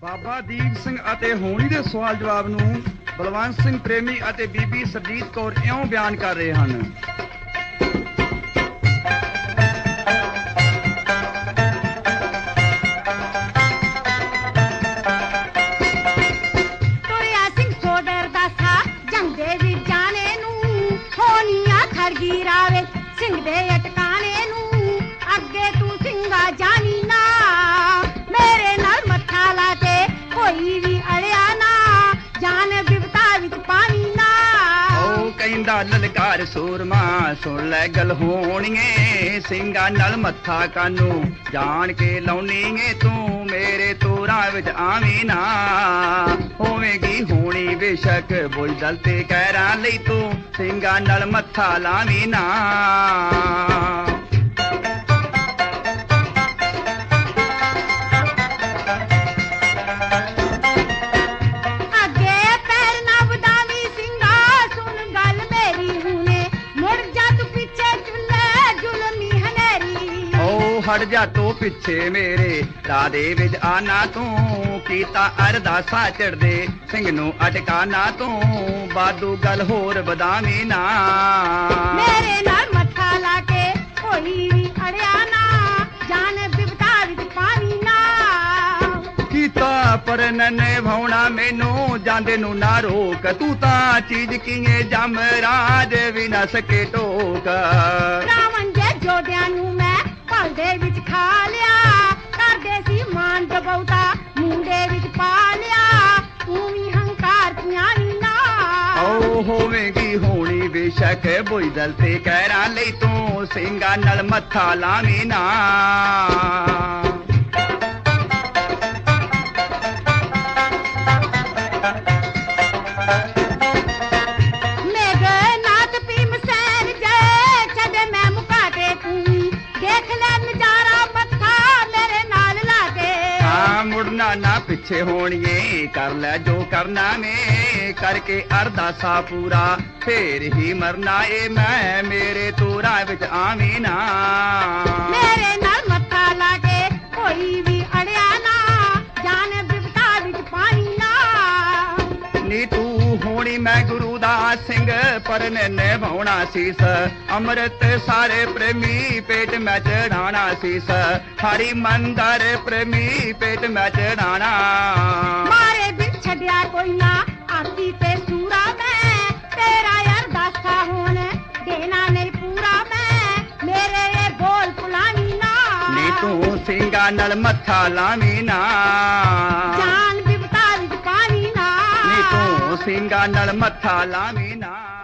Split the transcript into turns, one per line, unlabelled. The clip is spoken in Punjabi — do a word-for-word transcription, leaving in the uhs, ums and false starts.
ਬਾਬਾ ਦੀਪ ਸਿੰਘ ਅਤੇ ਹੋਣੀ ਦੇ ਸਵਾਲ ਜਵਾਬ ਨੂੰ ਬਲਵੰਤ ਸਿੰਘ ਪ੍ਰੇਮੀ ਅਤੇ ਬੀਬੀ ਸਰਜੀਤ ਕੌਰ ਇਉਂ ਬਿਆਨ ਕਰ ਰਹੇ ਹਨ।
ਤੁਰਿਆ ਸਿੰਘ ਸੋਦਰ ਦਾ ਸਾ ਜੰਗ ਦੇ ਵੀ ਜਾਣੇ ਨੂੰ ਹੋਣੀਆਂ ਖੜਗੀ ਰਾਵੇ ਸਿੰਘ ਦੇ ਅਟਕਾਣੇ ਨੂੰ ਅੱਗੇ ਤੂੰ ਸਿੰਘਾ ਜਾਣੀ ਨਾ ਮੇਰੇ ਨਾਲ ਮੱਥਾ ਲਾ ਕੇ ਕੋਈ ਵੀ ਅੜਿਆ ਨਾ ਜਾਨ ਬਿਪਤਾ ਵਿੱਚ ਪਾਣੀ ਨਾ
ਉਹ ਕਹਿੰਦਾ ਲਲਕਾਰ ਸੂਰਮਾ ਸੁਣ ਲੈ ਗੱਲ ਹੋਣੀਏ ਸਿੰਘਾਂ ਨਾਲ ਮੱਥਾ ਕਾਨੂੰ ਜਾਣ ਕੇ ਲਾਉਣੀਏ ਤੂੰ ਮੇਰੇ ਤੋਰਾਂ ਵਿੱਚ ਆਵੀਂ ਨਾ ਹੋਵੇਗੀ ਹੋਣੀ ਬੇਸ਼ੱਕ ਬੁਝਦਲ ਤੇ ਕਹਿਰਾਂ ਲਈ ਤੂੰ ਸਿੰਘਾਂ ਨਾਲ ਮੱਥਾ ਲਾਵੀਂ ਨਾ। ਹਟ ਜਾ ਤੂੰ ਪਿੱਛੇ ਮੇਰੇ ਰਾਹ ਦੇ ਵਿੱਚ ਆਣਾ ਤੂੰ ਕੀਤਾ ਅਰਦਾਸਾ ਚੜਦੇ ਸਿੰਘ ਨੂੰ ਅਟਕਾਣਾ ਤੂੰ ਬਾਦੂ ਗੱਲ ਹੋਰ ਬਦਾਵੀਂ ਨਾ
ਮੇਰੇ ਨਾਲ ਮੱਥਾ ਲਾ ਕੇ ਕੋਈ ਵੀ ਅੜਿਆ ਨਾ ਜਾਨ ਬਿਪਤਾ ਵਿੱਚ ਪਾਣੀ ਨਾ
ਕੀਤਾ ਪਰ ਨਨੇ ਭਾਉਣਾ ਮੈਨੂੰ ਜਾਂਦੇ ਨੂੰ ਨਾ ਰੋਕ ਤੂੰ ਤਾਂ ਚੀਜ਼ ਕੀਏ ਜਮ ਰਾਜ ਵੀ ਨਾ ਸਕੇ ਟੋਕ
ਰਾਵਣ ਦੇ ਜੋਧਿਆਂ ਨੂੰ ਮੈਂ ਦੇ ਵਿੱਚ ਖਾ ਲਿਆ ਕਰਦੇ ਸੀ ਮਾਨ ਦਬਉਤਾ ਮੁੰਡੇ ਵਿੱਚ ਪਾ ਲਿਆ ਤੂੰ ਵੀ ਹੰਕਾਰ ਪਿਆਣੀ ਨਾ
ਓ ਹੋਵੇਗੀ ਹੋਣੀ ਬੇਸ਼ੱਕ ਬੁਝਦਲ ਤੇ ਕਹਿਰਾਂ ਲਈ ਤੂੰ ਸਿੰਘਾਂ ਨਾਲ ਮੱਥਾ ਲਾਵੀਂ ਨਾ। ਮੁੜਨਾ ਨਾ ਪਿੱਛੇ ਹੋਣੀਏ ਕਰ ਲੈ ਜੋ ਕਰਨਾ ਨੇ ਕਰਕੇ ਅਰਦਾਸਾ ਪੂਰਾ ਫੇਰ ਹੀ ਮਰਨਾ ਏ ਮੈਂ ਮੇਰੇ ਤੋਰਾਂ ਵਿੱਚ ਆਵੀਂ ਨਾ
ਮੇਰੇ ਨਾਲ ਮੱਥਾ ਲਾ ਕੇ ਕੋਈ ਵੀ ਅੜਿਆ ਨਾ ਜਾਨ ਬਿਪਤਾ ਵਿੱਚ ਪਾਣੀ ਨਾ
ਨੀ ਤੂੰ ਹੋਣੀ ਮੈਂ ਗੁਰੂ ਦਾ ਸਿੰਘ ਪਰ ਨੇ ਭਾਉਣਾ ਸੀਸ ਅੰਮ੍ਰਿਤ ਸਾਰੇ ਪ੍ਰੇਮੀ ਪੇਟ ਮੈਂ ਚੜਾਣਾ ਸੀਸ ਹਰੀ ਮੰਦਰ ਪ੍ਰੇਮੀ ਪੇਟ ਮੈਂ ਚੜਾਣਾ
ਮਾਰੇ ਬਿਨ ਛੱਡਿਆ ਕੋਈ ਨਾ ਆਤੀ ਤੇ ਸੂਰਾ ਮੈਂ ਤੇਰਾ ਅਰਦਾਸਾ ਹੋਣ ਦੇਣਾ ਨਹੀਂ ਪੂਰਾ ਮੈਂ ਮੇਰੇ ਇਹ ਬੋਲ ਭੁਲਾਵੀਂ ਨਾ
ਨੀ ਤੂੰ ਸਿੰਘਾਂ ਨਾਲ ਮੱਥਾ ਲਾਵੀਂ ਨਾ
ਜਾਨ ਬਿਪਤਾ ਵਿੱਚ ਪਾਣੀ ਨਾ
ਨੀ ਤੂੰ ਸਿੰਘਾਂ ਨਾਲ ਮੱਥਾ ਲਾਵੀਂ ਨਾ।